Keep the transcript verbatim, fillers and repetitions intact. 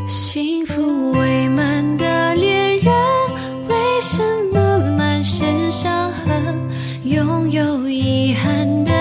幸福未满的恋人，为什么满身伤痕？拥有遗憾的